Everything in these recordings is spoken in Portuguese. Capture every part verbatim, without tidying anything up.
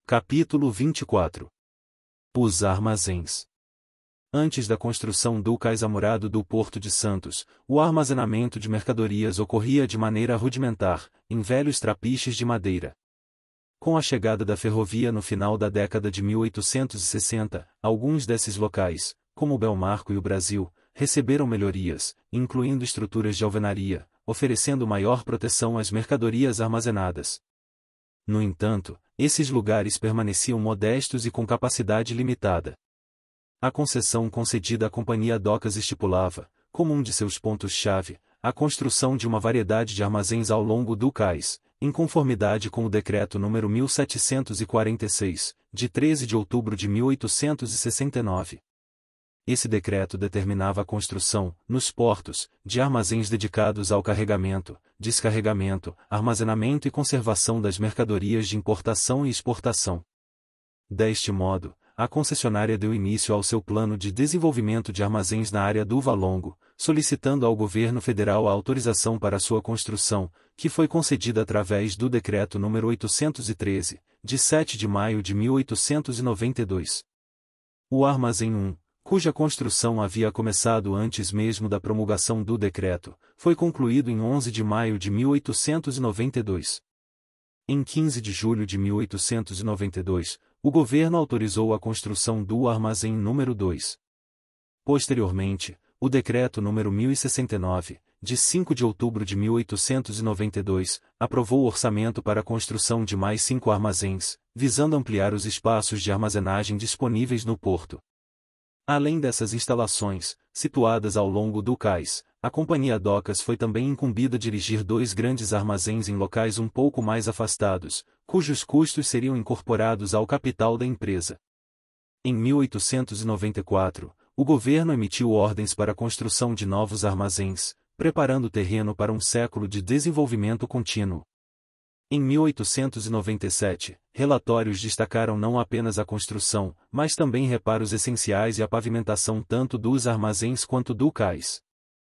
Capítulo vinte e quatro. Os armazéns. Antes da construção do cais amurado do Porto de Santos, o armazenamento de mercadorias ocorria de maneira rudimentar, em velhos trapiches de madeira. Com a chegada da ferrovia no final da década de mil oitocentos e sessenta, alguns desses locais, como Belmarco e o Brasil, receberam melhorias, incluindo estruturas de alvenaria, oferecendo maior proteção às mercadorias armazenadas. No entanto, esses lugares permaneciam modestos e com capacidade limitada. A concessão concedida à Companhia Docas estipulava, como um de seus pontos-chave, a construção de uma variedade de armazéns ao longo do cais, em conformidade com o Decreto número mil setecentos e quarenta e seis, de treze de outubro de mil oitocentos e sessenta e nove. Esse decreto determinava a construção, nos portos, de armazéns dedicados ao carregamento, descarregamento, armazenamento e conservação das mercadorias de importação e exportação. Deste modo, a concessionária deu início ao seu plano de desenvolvimento de armazéns na área do Valongo, solicitando ao governo federal a autorização para sua construção, que foi concedida através do Decreto número oitocentos e treze, de sete de maio de mil oitocentos e noventa e dois. O Armazém um, cuja construção havia começado antes mesmo da promulgação do decreto, foi concluído em onze de maio de mil oitocentos e noventa e dois. Em quinze de julho de mil oitocentos e noventa e dois, o governo autorizou a construção do Armazém número dois. Posteriormente, o decreto número mil e sessenta e nove, de cinco de outubro de mil oitocentos e noventa e dois, aprovou o orçamento para a construção de mais cinco armazéns, visando ampliar os espaços de armazenagem disponíveis no porto. Além dessas instalações, situadas ao longo do cais, a Companhia Docas foi também incumbida a dirigir dois grandes armazéns em locais um pouco mais afastados, cujos custos seriam incorporados ao capital da empresa. Em mil oitocentos e noventa e quatro, o governo emitiu ordens para a construção de novos armazéns, preparando o terreno para um século de desenvolvimento contínuo. Em mil oitocentos e noventa e sete, relatórios destacaram não apenas a construção, mas também reparos essenciais e a pavimentação tanto dos armazéns quanto do cais.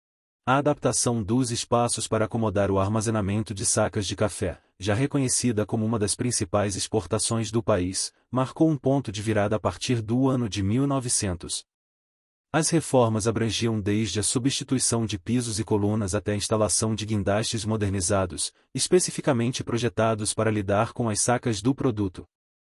A adaptação dos espaços para acomodar o armazenamento de sacas de café, já reconhecida como uma das principais exportações do país, marcou um ponto de virada a partir do ano de mil e novecentos. As reformas abrangiam desde a substituição de pisos e colunas até a instalação de guindastes modernizados, especificamente projetados para lidar com as sacas do produto.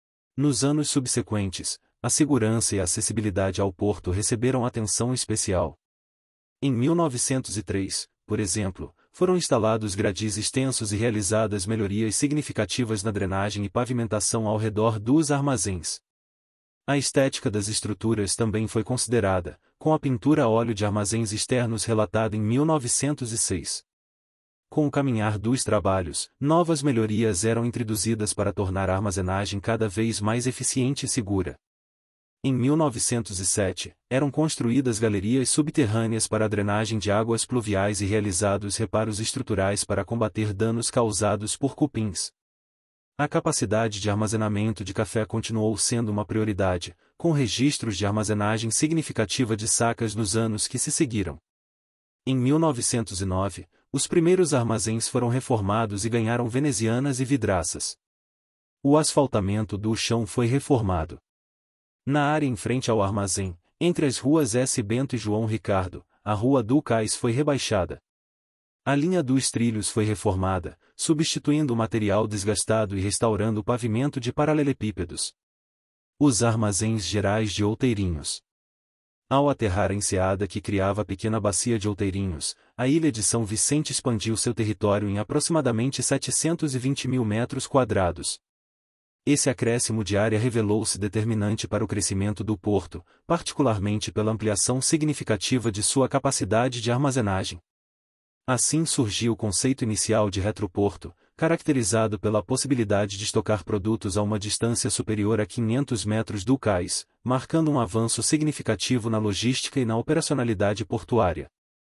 Nos anos subsequentes, a segurança e a acessibilidade ao porto receberam atenção especial. Em mil novecentos e três, por exemplo, foram instalados gradis extensos e realizadas melhorias significativas na drenagem e pavimentação ao redor dos armazéns. A estética das estruturas também foi considerada, com a pintura a óleo de armazéns externos relatada em mil novecentos e seis. Com o caminhar dos trabalhos, novas melhorias eram introduzidas para tornar a armazenagem cada vez mais eficiente e segura. Em mil novecentos e sete, eram construídas galerias subterrâneas para a drenagem de águas pluviais e realizados reparos estruturais para combater danos causados por cupins. A capacidade de armazenamento de café continuou sendo uma prioridade, com registros de armazenagem significativa de sacas nos anos que se seguiram. Em mil novecentos e nove, os primeiros armazéns foram reformados e ganharam venezianas e vidraças. O asfaltamento do chão foi reformado. Na área em frente ao armazém, entre as ruas S. Bento e João Ricardo, a Rua do Cais foi rebaixada. A linha dos trilhos foi reformada, substituindo o material desgastado e restaurando o pavimento de paralelepípedos. Os armazéns gerais de Outeirinhos. Ao aterrar a enseada que criava a pequena bacia de Outeirinhos, a ilha de São Vicente expandiu seu território em aproximadamente setecentos e vinte mil metros quadrados. Esse acréscimo de área revelou-se determinante para o crescimento do porto, particularmente pela ampliação significativa de sua capacidade de armazenagem. Assim surgiu o conceito inicial de retroporto, caracterizado pela possibilidade de estocar produtos a uma distância superior a quinhentos metros do cais, marcando um avanço significativo na logística e na operacionalidade portuária.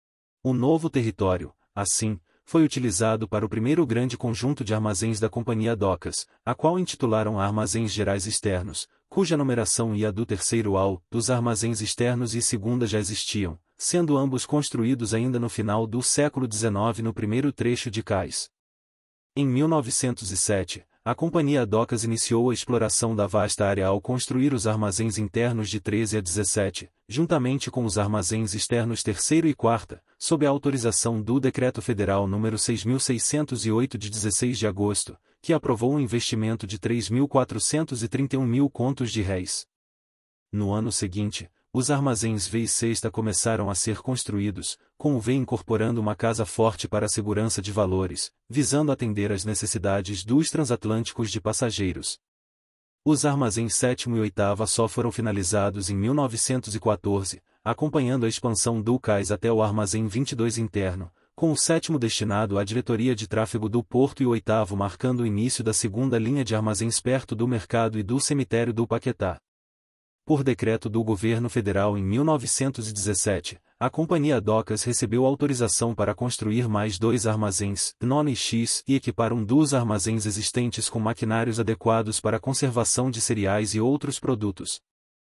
O novo território, assim, foi utilizado para o primeiro grande conjunto de armazéns da Companhia Docas, a qual intitularam Armazéns Gerais Externos, cuja numeração ia do terceiro ao dos armazéns externos e segunda já existiam, sendo ambos construídos ainda no final do século dezenove no primeiro trecho de cais. Em mil novecentos e sete, a Companhia Docas iniciou a exploração da vasta área ao construir os armazéns internos de treze a dezessete, juntamente com os armazéns externos terceiro e quarta, sob a autorização do Decreto Federal número seis mil seiscentos e oito de dezesseis de agosto, que aprovou um investimento de três milhões quatrocentos e trinta e um mil contos de réis. No ano seguinte, os armazéns V e Sexta começaram a ser construídos, com o V incorporando uma casa forte para a segurança de valores, visando atender às necessidades dos transatlânticos de passageiros. Os armazéns sétimo e oitava só foram finalizados em mil novecentos e quatorze, acompanhando a expansão do cais até o armazém vinte e dois interno, com o sétimo destinado à diretoria de tráfego do porto e o oitavo marcando o início da segunda linha de armazéns perto do mercado e do cemitério do Paquetá. Por decreto do governo federal em mil novecentos e dezessete, a Companhia Docas recebeu autorização para construir mais dois armazéns, Nona e X, e equipar um dos armazéns existentes com maquinários adequados para a conservação de cereais e outros produtos.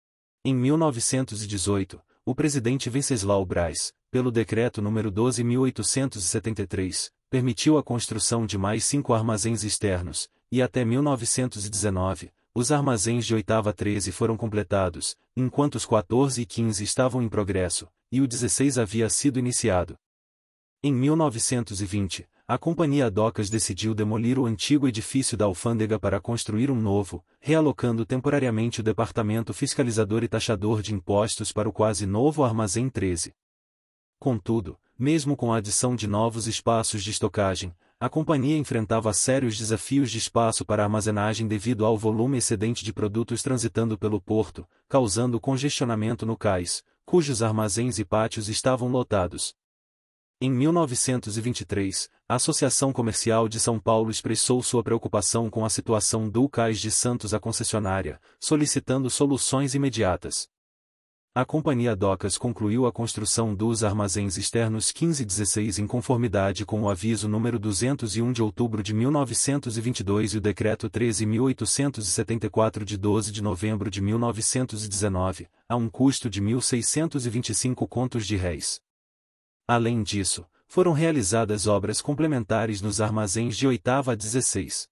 Em mil novecentos e dezoito, o presidente Venceslau Braz, pelo decreto número doze mil oitocentos e setenta e três, permitiu a construção de mais cinco armazéns externos, e até mil novecentos e dezenove, os armazéns de oitava a treze foram completados, enquanto os quatorze e quinze estavam em progresso, e o dezesseis havia sido iniciado. Em mil novecentos e vinte, a Companhia Docas decidiu demolir o antigo edifício da alfândega para construir um novo, realocando temporariamente o Departamento Fiscalizador e Taxador de Impostos para o quase novo Armazém treze. Contudo, mesmo com a adição de novos espaços de estocagem, a companhia enfrentava sérios desafios de espaço para armazenagem devido ao volume excedente de produtos transitando pelo porto, causando congestionamento no cais, cujos armazéns e pátios estavam lotados. Em mil novecentos e vinte e três, a Associação Comercial de São Paulo expressou sua preocupação com a situação do Cais de Santos à concessionária, solicitando soluções imediatas. A Companhia Docas concluiu a construção dos armazéns externos quinze e dezesseis em conformidade com o aviso número duzentos e um de outubro de mil novecentos e vinte e dois e o decreto treze mil oitocentos e setenta e quatro de doze de novembro de mil novecentos e dezenove, a um custo de mil seiscentos e vinte e cinco contos de réis. Além disso, foram realizadas obras complementares nos armazéns de oitava a dezesseis.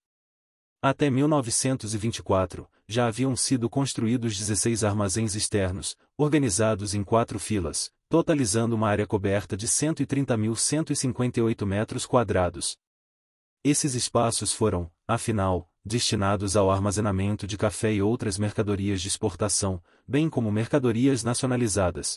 Até mil novecentos e vinte e quatro, já haviam sido construídos dezesseis armazéns externos, organizados em quatro filas, totalizando uma área coberta de cento e trinta mil cento e cinquenta e oito metros quadrados. Esses espaços foram, afinal, destinados ao armazenamento de café e outras mercadorias de exportação, bem como mercadorias nacionalizadas.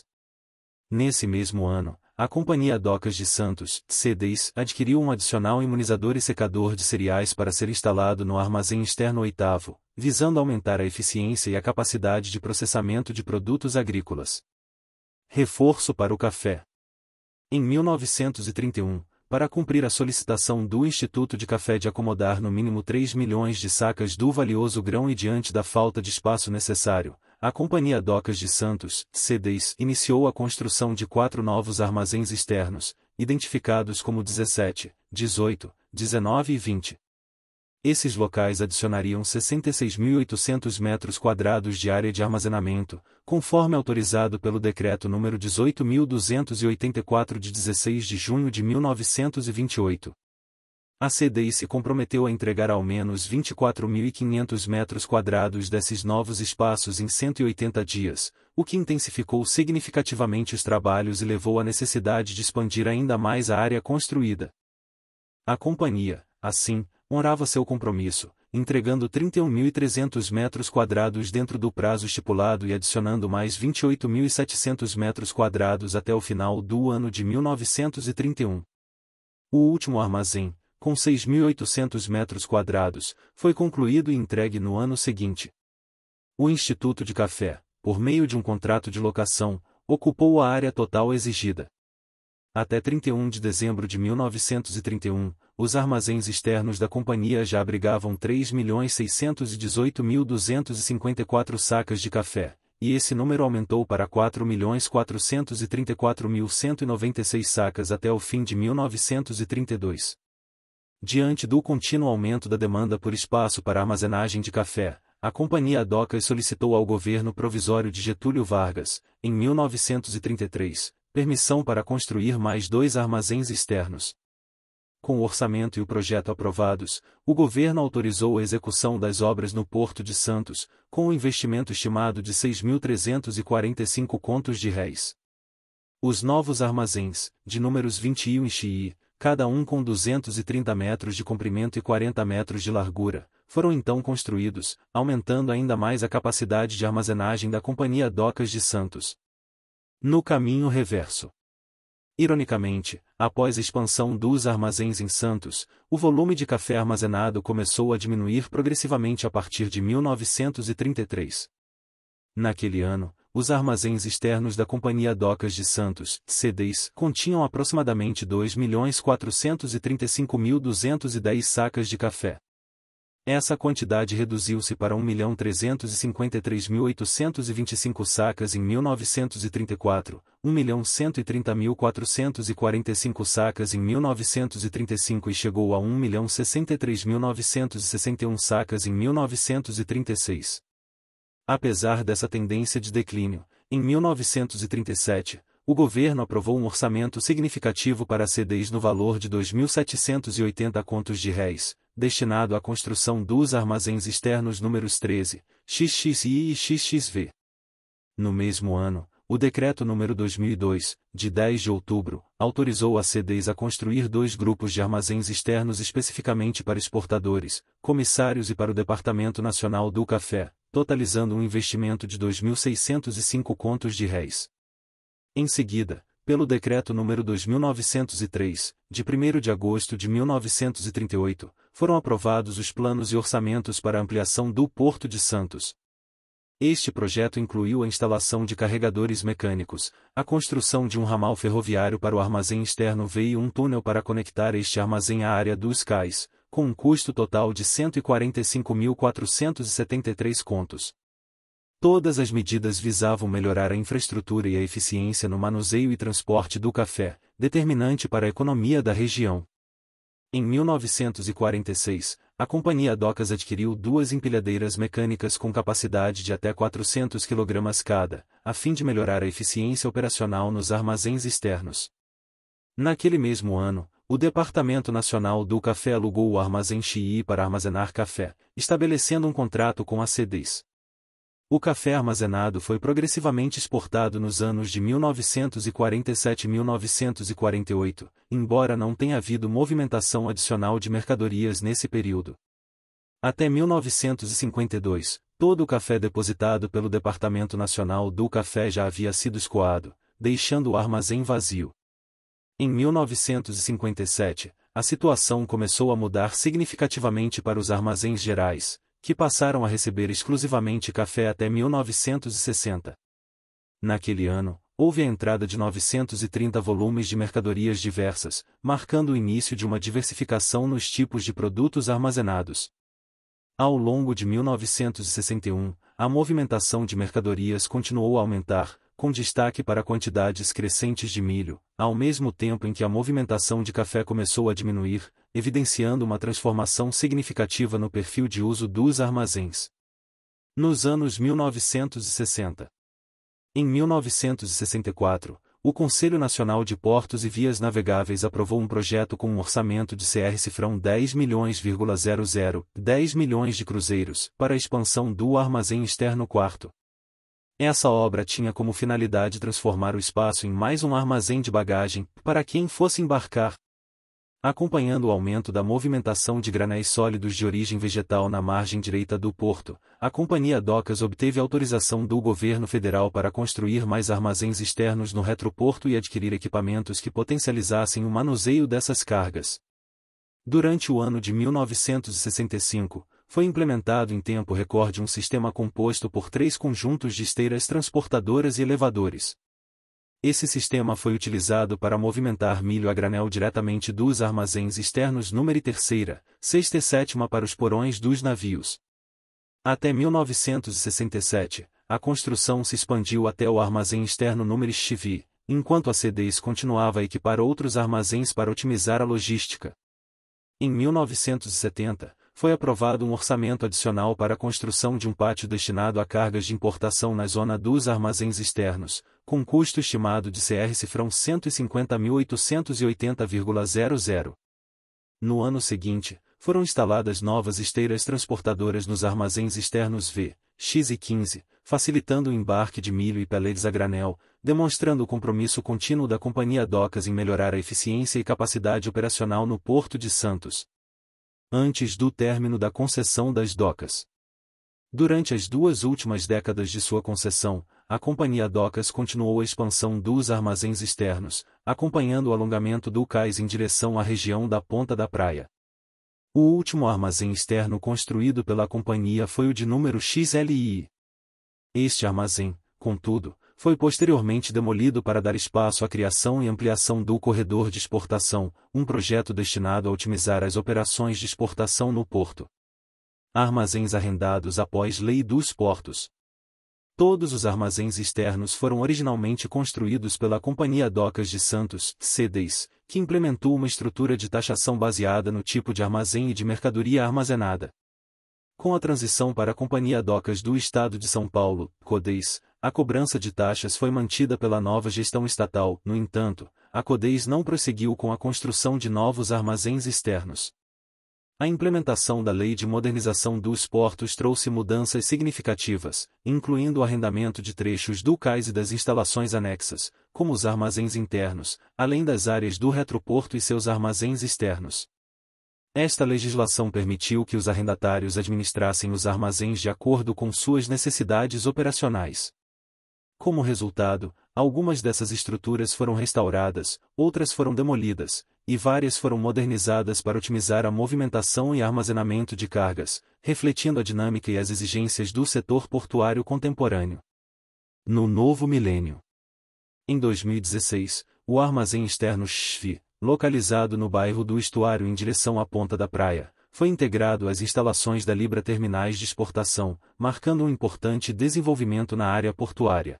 Nesse mesmo ano, a Companhia Docas de Santos, C D I S, adquiriu um adicional imunizador e secador de cereais para ser instalado no armazém externo oitavo, visando aumentar a eficiência e a capacidade de processamento de produtos agrícolas. Reforço para o café. Em mil novecentos e trinta e um, para cumprir a solicitação do Instituto de Café de acomodar no mínimo três milhões de sacas do valioso grão e diante da falta de espaço necessário, a Companhia Docas de Santos, C D I S, iniciou a construção de quatro novos armazéns externos, identificados como dezessete, dezoito, dezenove e vinte. Esses locais adicionariam sessenta e seis mil e oitocentos metros quadrados de área de armazenamento, conforme autorizado pelo Decreto número dezoito mil duzentos e oitenta e quatro de dezesseis de junho de mil novecentos e vinte e oito. A C D I se comprometeu a entregar ao menos vinte e quatro mil e quinhentos metros quadrados desses novos espaços em cento e oitenta dias, o que intensificou significativamente os trabalhos e levou à necessidade de expandir ainda mais a área construída. A companhia, assim, honrava seu compromisso, entregando trinta e um mil e trezentos metros quadrados dentro do prazo estipulado e adicionando mais vinte e oito mil e setecentos metros quadrados até o final do ano de mil novecentos e trinta e um. O último armazém, com seis mil e oitocentos metros quadrados, foi concluído e entregue no ano seguinte. O Instituto de Café, por meio de um contrato de locação, ocupou a área total exigida. Até trinta e um de dezembro de mil novecentos e trinta e um, os armazéns externos da companhia já abrigavam três milhões seiscentos e dezoito mil duzentos e cinquenta e quatro sacas de café, e esse número aumentou para quatro milhões quatrocentos e trinta e quatro mil cento e noventa e seis sacas até o fim de mil novecentos e trinta e dois. Diante do contínuo aumento da demanda por espaço para armazenagem de café, a Companhia Docas solicitou ao governo provisório de Getúlio Vargas, em mil novecentos e trinta e três, permissão para construir mais dois armazéns externos. com o orçamento e o projeto aprovados, o governo autorizou a execução das obras no Porto de Santos, com um investimento estimado de seis mil trezentos e quarenta e cinco contos de réis. Os novos armazéns, de números vinte e um e X I, cada um com duzentos e trinta metros de comprimento e quarenta metros de largura, foram então construídos, aumentando ainda mais a capacidade de armazenagem da Companhia Docas de Santos. No caminho reverso. Ironicamente, após a expansão dos armazéns em Santos, o volume de café armazenado começou a diminuir progressivamente a partir de mil novecentos e trinta e três. Naquele ano, os armazéns externos da Companhia Docas de Santos, C D Is, continham aproximadamente dois milhões quatrocentos e trinta e cinco mil duzentos e dez sacas de café. Essa quantidade reduziu-se para um milhão trezentos e cinquenta e três mil oitocentos e vinte e cinco sacas em mil novecentos e trinta e quatro, um milhão cento e trinta mil quatrocentos e quarenta e cinco sacas em mil novecentos e trinta e cinco e chegou a um milhão sessenta e três mil novecentos e sessenta e um sacas em mil novecentos e trinta e seis. Apesar dessa tendência de declínio, em mil novecentos e trinta e sete, o governo aprovou um orçamento significativo para C D Is no valor de dois mil setecentos e oitenta contos de réis, destinado à construção dos armazéns externos números treze, X X I e X X V. No mesmo ano, o Decreto número dois mil e dois, de dez de outubro, autorizou a C D Is a construir dois grupos de armazéns externos especificamente para exportadores, comissários e para o Departamento Nacional do Café, totalizando um investimento de dois mil seiscentos e cinco contos de réis. Em seguida, pelo Decreto número dois mil novecentos e três, de primeiro de agosto de mil novecentos e trinta e oito, foram aprovados os planos e orçamentos para a ampliação do Porto de Santos. Este projeto incluiu a instalação de carregadores mecânicos, a construção de um ramal ferroviário para o armazém externo V e um túnel para conectar este armazém à área dos cais, com um custo total de cento e quarenta e cinco mil quatrocentos e setenta e três contos. Todas as medidas visavam melhorar a infraestrutura e a eficiência no manuseio e transporte do café, determinante para a economia da região. Em mil novecentos e quarenta e seis, a Companhia Docas adquiriu duas empilhadeiras mecânicas com capacidade de até quatrocentos quilogramas cada, a fim de melhorar a eficiência operacional nos armazéns externos. Naquele mesmo ano, o Departamento Nacional do Café alugou o armazém X I para armazenar café, estabelecendo um contrato com a C D Is. O café armazenado foi progressivamente exportado nos anos de mil novecentos e quarenta e sete e mil novecentos e quarenta e oito, embora não tenha havido movimentação adicional de mercadorias nesse período. Até mil novecentos e cinquenta e dois, todo o café depositado pelo Departamento Nacional do Café já havia sido escoado, deixando o armazém vazio. Em mil novecentos e cinquenta e sete, a situação começou a mudar significativamente para os armazéns gerais, que passaram a receber exclusivamente café até mil novecentos e sessenta. Naquele ano, houve a entrada de novecentos e trinta volumes de mercadorias diversas, marcando o início de uma diversificação nos tipos de produtos armazenados. Ao longo de mil novecentos e sessenta e um, a movimentação de mercadorias continuou a aumentar, com destaque para quantidades crescentes de milho, ao mesmo tempo em que a movimentação de café começou a diminuir, evidenciando uma transformação significativa no perfil de uso dos armazéns. Nos anos mil novecentos e sessenta. Em mil novecentos e sessenta e quatro, o Conselho Nacional de Portos e Vias Navegáveis aprovou um projeto com um orçamento de C R cifrão dez milhões, zero zero, dez milhões de cruzeiros, para a expansão do armazém externo quarto. Essa obra tinha como finalidade transformar o espaço em mais um armazém de bagagem, para quem fosse embarcar. Acompanhando o aumento da movimentação de granéis sólidos de origem vegetal na margem direita do porto, a Companhia Docas obteve autorização do governo federal para construir mais armazéns externos no retroporto e adquirir equipamentos que potencializassem o manuseio dessas cargas. Durante o ano de mil novecentos e sessenta e cinco, foi implementado em tempo recorde um sistema composto por três conjuntos de esteiras transportadoras e elevadores. Esse sistema foi utilizado para movimentar milho a granel diretamente dos armazéns externos número terceira, sexta e sétima para os porões dos navios. Até mil novecentos e sessenta e sete, a construção se expandiu até o armazém externo número X V, enquanto a C D Is continuava a equipar outros armazéns para otimizar a logística. Em mil novecentos e setenta, foi aprovado um orçamento adicional para a construção de um pátio destinado a cargas de importação na zona dos armazéns externos, com custo estimado de C R cifrão cento e cinquenta mil oitocentos e oitenta, zero zero. No ano seguinte, foram instaladas novas esteiras transportadoras nos armazéns externos V, X e quinze, facilitando o embarque de milho e pellets a granel, demonstrando o compromisso contínuo da Companhia Docas em melhorar a eficiência e capacidade operacional no Porto de Santos. Antes do término da concessão das docas. Durante as duas últimas décadas de sua concessão, a Companhia Docas continuou a expansão dos armazéns externos, acompanhando o alongamento do cais em direção à região da Ponta da Praia. O último armazém externo construído pela companhia foi o de número X L I. Este armazém, contudo, foi posteriormente demolido para dar espaço à criação e ampliação do corredor de exportação, um projeto destinado a otimizar as operações de exportação no porto. Armazéns arrendados após Lei dos Portos. Todos os armazéns externos foram originalmente construídos pela Companhia Docas de Santos, C D S, que implementou uma estrutura de taxação baseada no tipo de armazém e de mercadoria armazenada. Com a transição para a Companhia Docas do Estado de São Paulo, CODES, a cobrança de taxas foi mantida pela nova gestão estatal. No entanto, a CODES não prosseguiu com a construção de novos armazéns externos. A implementação da Lei de Modernização dos Portos trouxe mudanças significativas, incluindo o arrendamento de trechos do cais e das instalações anexas, como os armazéns internos, além das áreas do retroporto e seus armazéns externos. Esta legislação permitiu que os arrendatários administrassem os armazéns de acordo com suas necessidades operacionais. Como resultado, algumas dessas estruturas foram restauradas, outras foram demolidas, e várias foram modernizadas para otimizar a movimentação e armazenamento de cargas, refletindo a dinâmica e as exigências do setor portuário contemporâneo. No novo milênio. Em dois mil e dezesseis, o armazém externo X V, localizado no bairro do Estuário em direção à Ponta da Praia, foi integrado às instalações da Libra Terminais de Exportação, marcando um importante desenvolvimento na área portuária.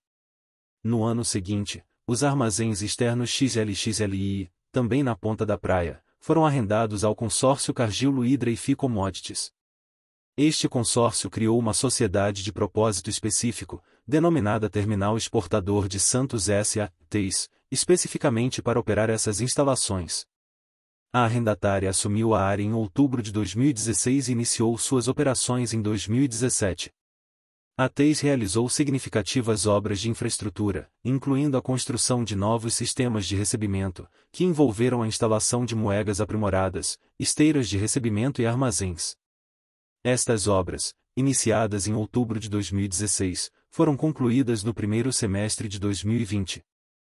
No ano seguinte, os armazéns externos X L X L I, também na Ponta da Praia, foram arrendados ao consórcio Cargill Hydra e Fi Commodities. Este consórcio criou uma sociedade de propósito específico, denominada Terminal Exportador de Santos S A, T E S, especificamente para operar essas instalações. A arrendatária assumiu a área em outubro de dois mil e dezesseis e iniciou suas operações em dois mil e dezessete. A T E S realizou significativas obras de infraestrutura, incluindo a construção de novos sistemas de recebimento, que envolveram a instalação de moedas aprimoradas, esteiras de recebimento e armazéns. Estas obras, iniciadas em outubro de dois mil e dezesseis, foram concluídas no primeiro semestre de dois mil e vinte.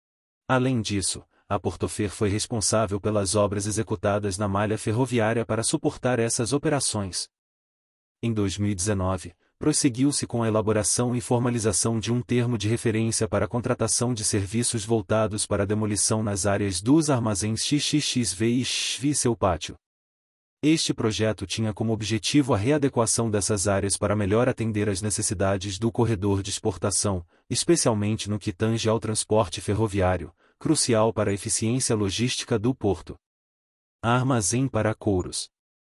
Além disso, a Portofer foi responsável pelas obras executadas na malha ferroviária para suportar essas operações. Em dois mil e dezenove, prosseguiu-se com a elaboração e formalização de um termo de referência para a contratação de serviços voltados para a demolição nas áreas dos armazéns X X X V e X V e seu pátio. Este projeto tinha como objetivo a readequação dessas áreas para melhor atender às necessidades do corredor de exportação, especialmente no que tange ao transporte ferroviário, crucial para a eficiência logística do porto. Armazém para couros.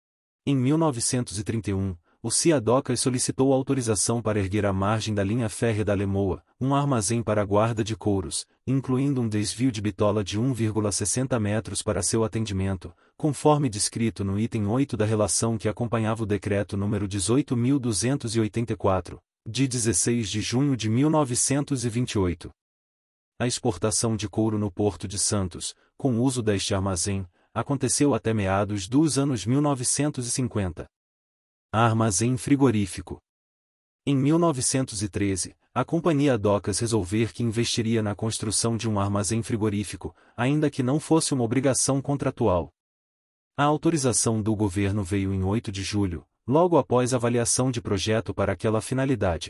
Em mil novecentos e trinta e um, o C I A Docas solicitou autorização para erguer à margem da linha férrea da Lemoa, um armazém para a guarda de couros, incluindo um desvio de bitola de um vírgula sessenta metros para seu atendimento, conforme descrito no item oito da relação que acompanhava o decreto número dezoito mil duzentos e oitenta e quatro, de dezesseis de junho de mil novecentos e vinte e oito. A exportação de couro no Porto de Santos, com o uso deste armazém, aconteceu até meados dos anos mil novecentos e cinquenta. Armazém frigorífico. Em mil novecentos e treze, a Companhia Docas resolveu que investiria na construção de um armazém frigorífico, ainda que não fosse uma obrigação contratual. A autorização do governo veio em oito de julho, logo após a avaliação de projeto para aquela finalidade.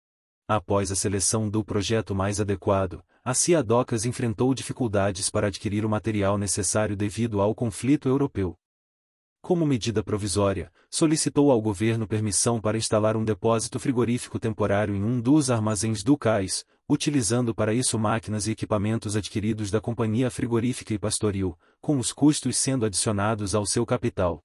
Após a seleção do projeto mais adequado, a C I A Docas enfrentou dificuldades para adquirir o material necessário devido ao conflito europeu. Como medida provisória, solicitou ao governo permissão para instalar um depósito frigorífico temporário em um dos armazéns do cais, utilizando para isso máquinas e equipamentos adquiridos da Companhia Frigorífica e Pastoril, com os custos sendo adicionados ao seu capital.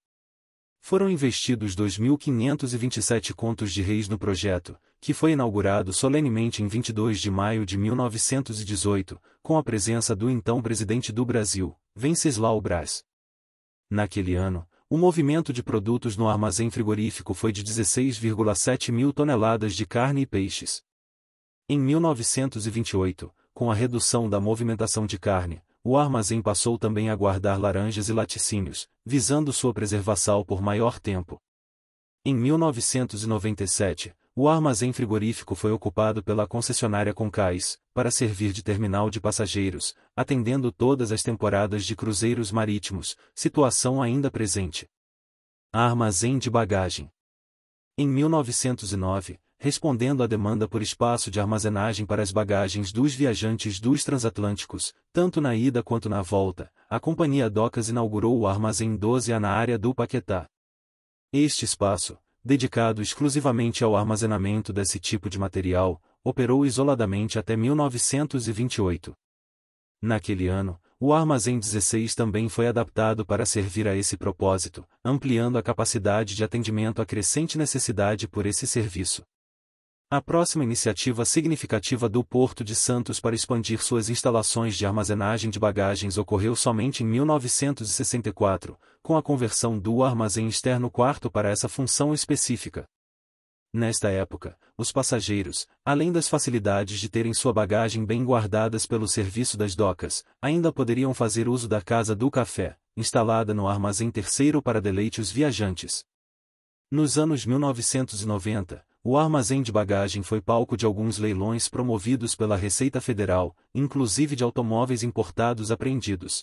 Foram investidos dois mil quinhentos e vinte e sete contos de réis no projeto, que foi inaugurado solenemente em vinte e dois de maio de mil novecentos e dezoito, com a presença do então presidente do Brasil, Venceslau Braz. Naquele ano, o movimento de produtos no armazém frigorífico foi de dezesseis vírgula sete mil toneladas de carne e peixes. Em mil novecentos e vinte e oito, com a redução da movimentação de carne, o armazém passou também a guardar laranjas e laticínios, visando sua preservação por maior tempo. Em mil novecentos e noventa e sete, o armazém frigorífico foi ocupado pela concessionária Concais, para servir de terminal de passageiros, atendendo todas as temporadas de cruzeiros marítimos, situação ainda presente. Armazém de bagagem. Em mil novecentos e nove, respondendo à demanda por espaço de armazenagem para as bagagens dos viajantes dos transatlânticos, tanto na ida quanto na volta, a Companhia Docas inaugurou o Armazém doze A na área do Paquetá. Este espaço, dedicado exclusivamente ao armazenamento desse tipo de material, operou isoladamente até mil novecentos e vinte e oito. Naquele ano, o Armazém dezesseis também foi adaptado para servir a esse propósito, ampliando a capacidade de atendimento à crescente necessidade por esse serviço. A próxima iniciativa significativa do Porto de Santos para expandir suas instalações de armazenagem de bagagens ocorreu somente em mil novecentos e sessenta e quatro, com a conversão do armazém externo quarto para essa função específica. Nesta época, os passageiros, além das facilidades de terem sua bagagem bem guardadas pelo serviço das docas, ainda poderiam fazer uso da Casa do Café, instalada no armazém terceiro para deleite os viajantes. Nos anos mil novecentos e noventa, o armazém de bagagem foi palco de alguns leilões promovidos pela Receita Federal, inclusive de automóveis importados apreendidos.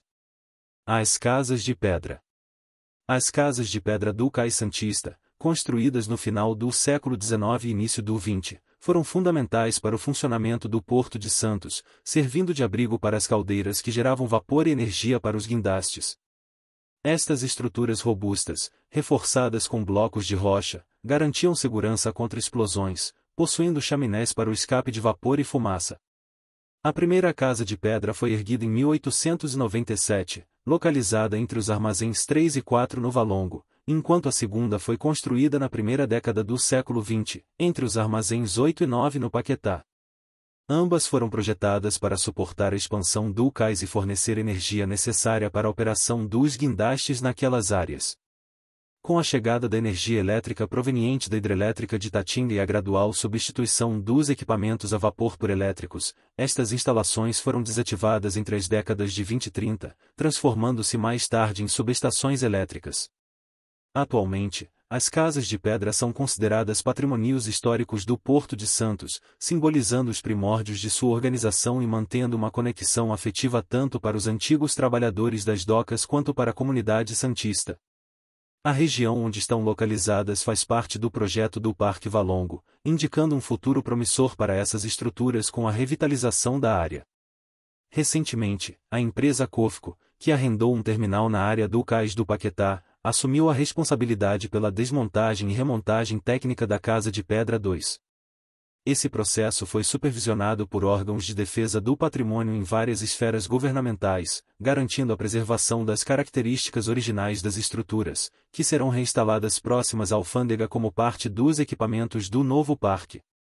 As Casas de Pedra. As Casas de Pedra do Cais Santista, construídas no final do século dezenove e início do vinte, foram fundamentais para o funcionamento do Porto de Santos, servindo de abrigo para as caldeiras que geravam vapor e energia para os guindastes. Estas estruturas robustas, reforçadas com blocos de rocha, garantiam segurança contra explosões, possuindo chaminés para o escape de vapor e fumaça. A primeira casa de pedra foi erguida em mil oitocentos e noventa e sete, localizada entre os armazéns três e quatro no Valongo, enquanto a segunda foi construída na primeira década do século vinte, entre os armazéns oito e nove no Paquetá. Ambas foram projetadas para suportar a expansão do cais e fornecer energia necessária para a operação dos guindastes naquelas áreas. Com a chegada da energia elétrica proveniente da hidrelétrica de Tatinga e a gradual substituição dos equipamentos a vapor por elétricos, estas instalações foram desativadas entre as décadas de vinte e trinta, transformando-se mais tarde em subestações elétricas. Atualmente, as casas de pedra são consideradas patrimônios históricos do Porto de Santos, simbolizando os primórdios de sua organização e mantendo uma conexão afetiva tanto para os antigos trabalhadores das docas quanto para a comunidade santista. A região onde estão localizadas faz parte do projeto do Parque Valongo, indicando um futuro promissor para essas estruturas com a revitalização da área. Recentemente, a empresa Cofco, que arrendou um terminal na área do cais do Paquetá, assumiu a responsabilidade pela desmontagem e remontagem técnica da Casa de Pedra dois. Esse processo foi supervisionado por órgãos de defesa do patrimônio em várias esferas governamentais, garantindo a preservação das características originais das estruturas, que serão reinstaladas próximas à alfândega como parte dos equipamentos do novo parque.